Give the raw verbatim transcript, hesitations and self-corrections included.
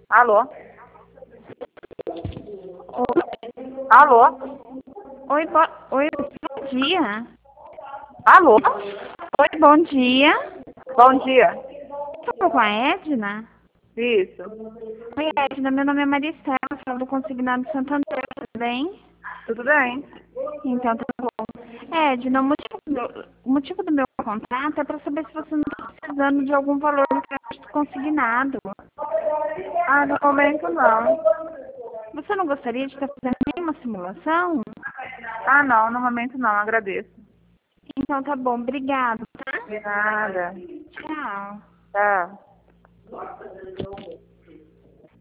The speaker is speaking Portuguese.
Alô? Oi, Alô? oi, bo... oi, bom dia. Alô? Oi, bom dia. Bom dia. Estou com a Edna? Isso. Oi, Edna, meu nome é Maristela, falo do Consignado Santander, tudo bem? Tudo bem? Então, tá bom. Edna, o motivo do meu, o motivo do meu contato é para saber se você não está precisando de algum valor no crédito consignado. Ah, no momento não. Você não gostaria de estar fazendo nenhuma simulação? Ah, não, no momento não, agradeço. Então, tá bom, obrigado, tá? De nada. Tchau. Tá.